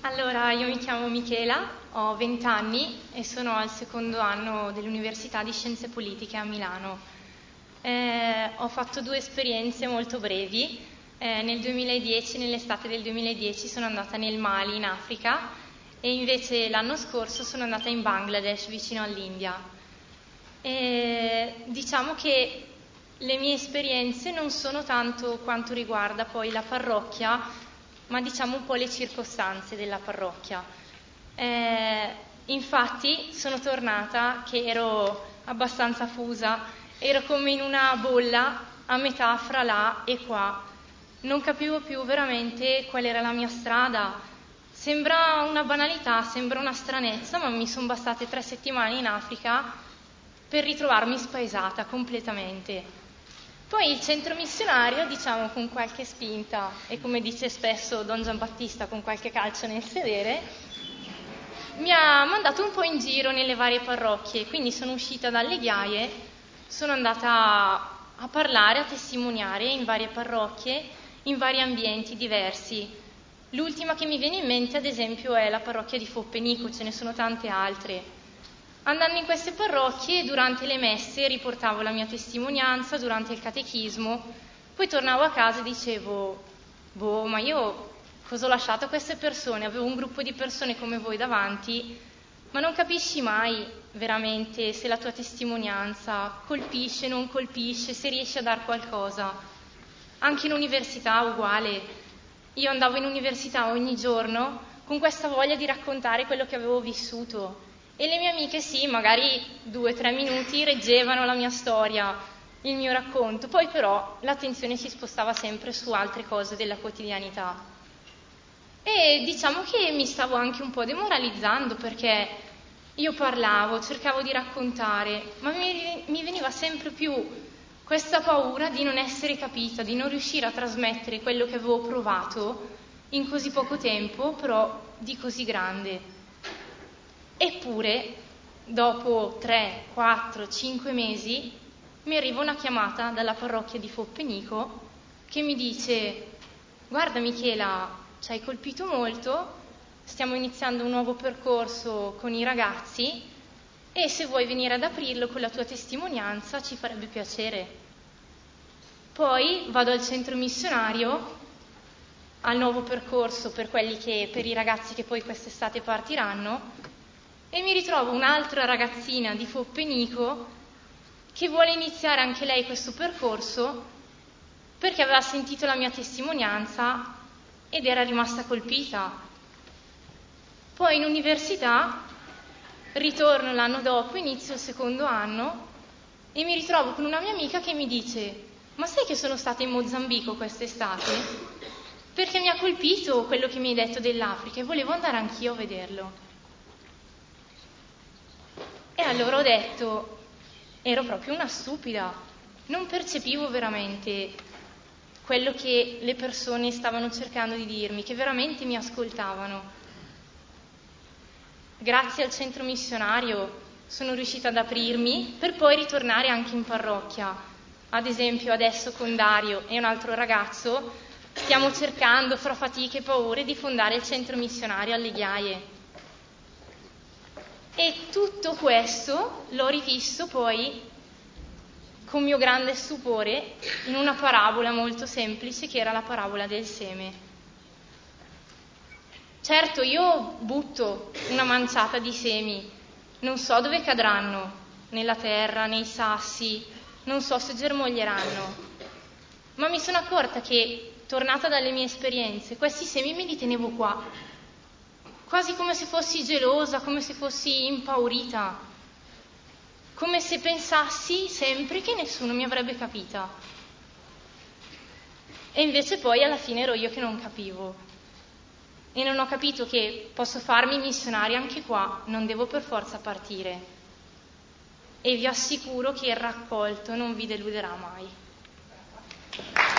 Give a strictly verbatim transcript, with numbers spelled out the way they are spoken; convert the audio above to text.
Allora, io mi chiamo Michela, ho venti anni e sono al secondo anno dell'Università di Scienze Politiche a Milano. Eh, ho fatto due esperienze molto brevi. Eh, nel duemiladieci, nell'estate del duemiladieci, sono andata nel Mali, in Africa, e invece l'anno scorso sono andata in Bangladesh, vicino all'India. E diciamo che le mie esperienze non sono tanto quanto riguarda poi la parrocchia, ma diciamo un po' le circostanze della parrocchia. Eh, infatti sono tornata che ero abbastanza fusa, ero come in una bolla a metà fra là e qua. Non capivo più veramente qual era la mia strada. Sembra una banalità, sembra una stranezza, ma mi sono bastate tre settimane in Africa per ritrovarmi spaesata completamente. Poi il centro missionario, diciamo con qualche spinta e come dice spesso Don Giambattista, con qualche calcio nel sedere, mi ha mandato un po' in giro nelle varie parrocchie, quindi sono uscita dalle ghiaie, sono andata a parlare, a testimoniare in varie parrocchie, in vari ambienti diversi. L'ultima che mi viene in mente, ad esempio, è la parrocchia di Foppenico, ce ne sono tante altre. Andando in queste parrocchie, durante le messe riportavo la mia testimonianza, durante il catechismo, poi tornavo a casa e dicevo, boh, ma io cosa ho lasciato a queste persone? Avevo un gruppo di persone come voi davanti, ma non capisci mai veramente se la tua testimonianza colpisce, non colpisce, se riesci a dar qualcosa. Anche in università uguale. Io andavo in università ogni giorno con questa voglia di raccontare quello che avevo vissuto. E le mie amiche sì, magari due o tre minuti reggevano la mia storia, il mio racconto, poi però l'attenzione si spostava sempre su altre cose della quotidianità. E diciamo che mi stavo anche un po' demoralizzando perché io parlavo, cercavo di raccontare, ma mi, mi veniva sempre più questa paura di non essere capita, di non riuscire a trasmettere quello che avevo provato in così poco tempo, però di così grande. Eppure, dopo tre, quattro, cinque mesi, mi arriva una chiamata dalla parrocchia di Foppenico che mi dice: guarda Michela, ci hai colpito molto, stiamo iniziando un nuovo percorso con i ragazzi e se vuoi venire ad aprirlo con la tua testimonianza ci farebbe piacere. Poi vado al centro missionario, al nuovo percorso per quelli che, per i ragazzi che poi quest'estate partiranno, e mi ritrovo un'altra ragazzina di Foppenico che vuole iniziare anche lei questo percorso perché aveva sentito la mia testimonianza ed era rimasta colpita. Poi in università ritorno l'anno dopo, inizio il secondo anno e mi ritrovo con una mia amica che mi dice: ma sai che sono stata in Mozambico quest'estate? Perché mi ha colpito quello che mi hai detto dell'Africa e volevo andare anch'io a vederlo. E allora ho detto, ero proprio una stupida, non percepivo veramente quello che le persone stavano cercando di dirmi, che veramente mi ascoltavano. Grazie al centro missionario sono riuscita ad aprirmi per poi ritornare anche in parrocchia. Ad esempio adesso con Dario e un altro ragazzo stiamo cercando fra fatiche e paure di fondare il centro missionario alle Ghiaie. E tutto questo l'ho rivisto poi con mio grande stupore in una parabola molto semplice che era la parabola del seme. Certo, io butto una manciata di semi, non so dove cadranno, nella terra, nei sassi, non so se germoglieranno, ma mi sono accorta che, tornata dalle mie esperienze, questi semi me li tenevo qua, quasi come se fossi gelosa, come se fossi impaurita, come se pensassi sempre che nessuno mi avrebbe capita. E invece poi alla fine ero io che non capivo. E non ho capito che posso farmi missionaria anche qua, non devo per forza partire. E vi assicuro che il raccolto non vi deluderà mai.